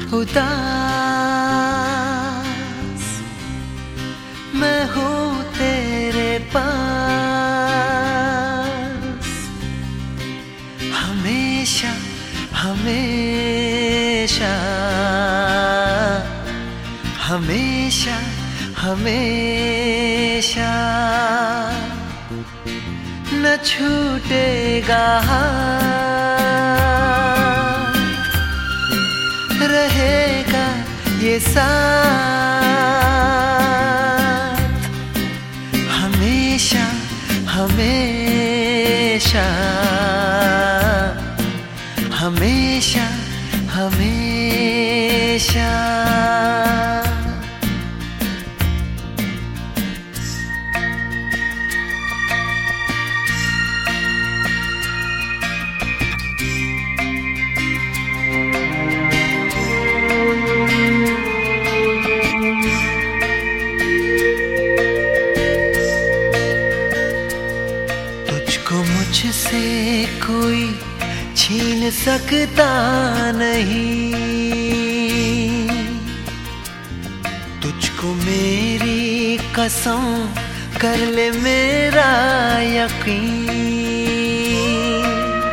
उदास मैं हूँ तेरे पास, हमेशा हमेशा हमेशा हमेशा न छूटेगा हाथ, रहेगा ये साथ हमेशा हमेशा हमेशा हमेशा। मुझसे कोई छीन सकता नहीं, तुझको मेरी कसम कर ले मेरा यकीन,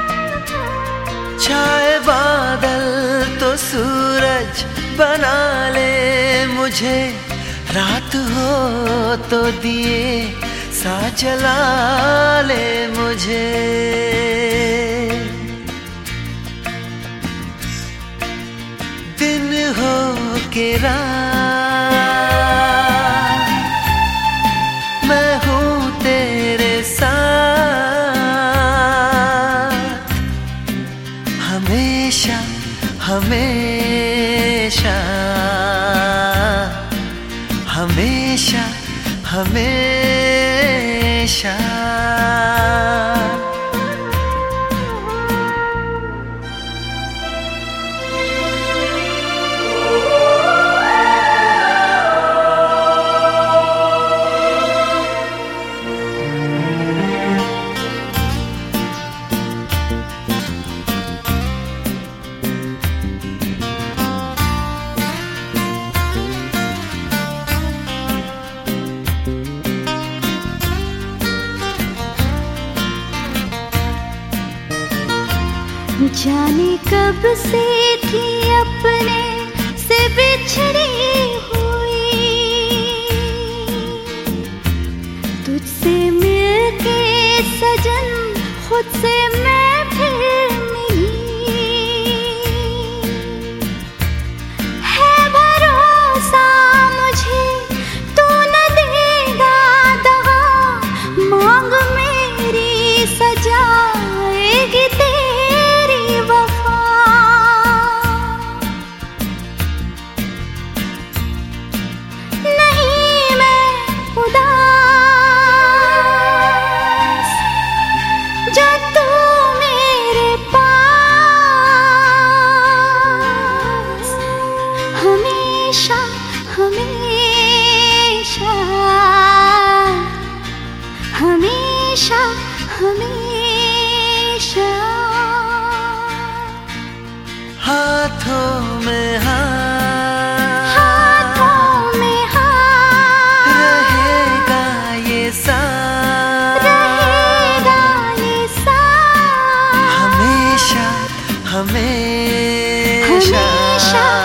छाए बादल तो सूरज बना ले मुझे, रात हो तो दिए सा जला ले मुझे, दिन हो के रात मैं हूँ तेरे साथ, हमेशा हमेशा हमेशा हमेशा। जाने कब से थी अपने से बिछड़ी हुई, तुझसे मिलके सजन खुद से मैं फिर मिली, है भरोसा मुझे तू न देगा दगा, मांग मेरी सजाएगी हमेशा हमेशा हमेशा हमेशा। हाथों में हाथों में रहेगा ये साथ, रहेगा ये साथ हमेशा हमेशा हमेशा।